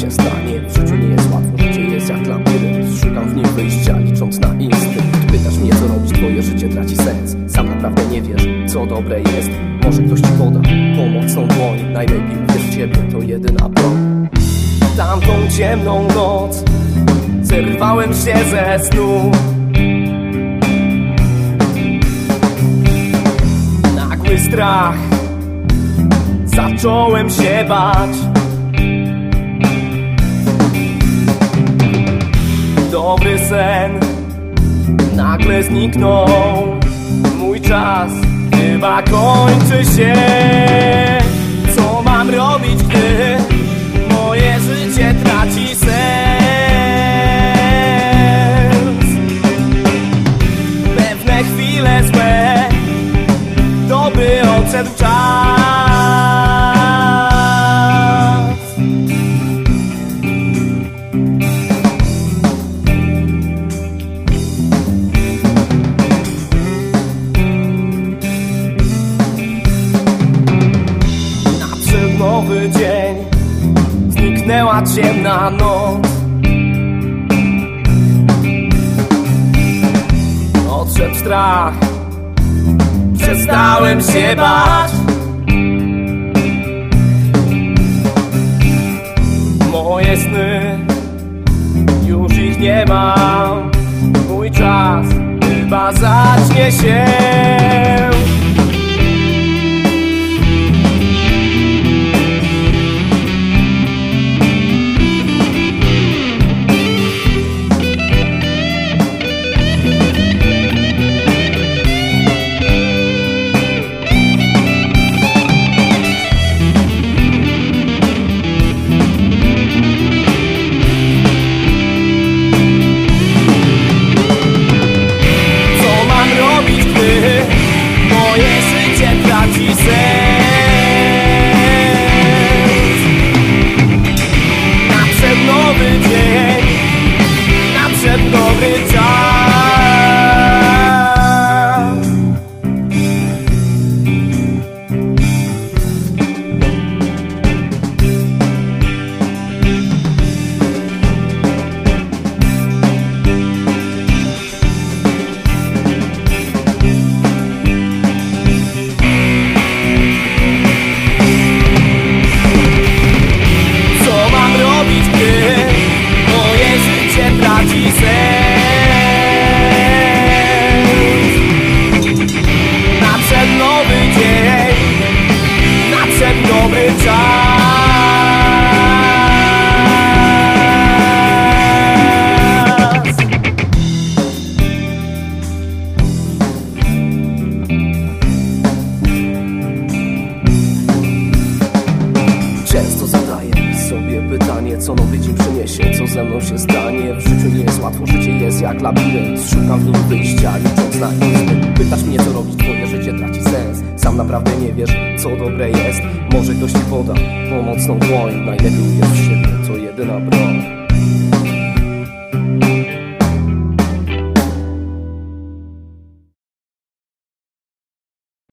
się stanie. W życiu nie jest łatwo, życie jest jak labirynt. Szukam w nim wyjścia, licząc na instynkt. Pytasz mnie, co robić, twoje życie traci sens. Sam naprawdę nie wiesz, co dobre jest. Może ktoś ci poda pomocną dłoń. Najlepiej uwierz w ciebie, to jedyna broń. Tamtą ciemną noc zerwałem się ze snu. Nagły strach, zacząłem się bać. Dobry sen nagle zniknął. Mój czas chyba kończy się. Co mam robić, gdy moje życie traci sens? Pewne chwile złe, to by odszedł czas. Nadszedł nowy dzień, zniknęła ciemna noc. Odszedł strach, przestałem się bać. Moje sny, już ich nie mam. Mój czas chyba zacznie się. Moje życie traci sens. Nadszedł nowy dzień, nadszedł dobry czas. Nadszedł nowy dzień, nadszedł dobry czas. Często zadaję sobie pytanie, co nowy dzień przyniesie, co ze mną się stanie. W życiu nie jest łatwo, życie jest jak labirynt. Szukam w nim wyjścia, licząc na instynkt. Pytasz mnie, co robić, twoje życie traci sens. Sam naprawdę nie wiesz, co dobre jest. Może ktoś ci poda pomocną dłoń. Najlepiej uwierz w siebie, to jedyna broń.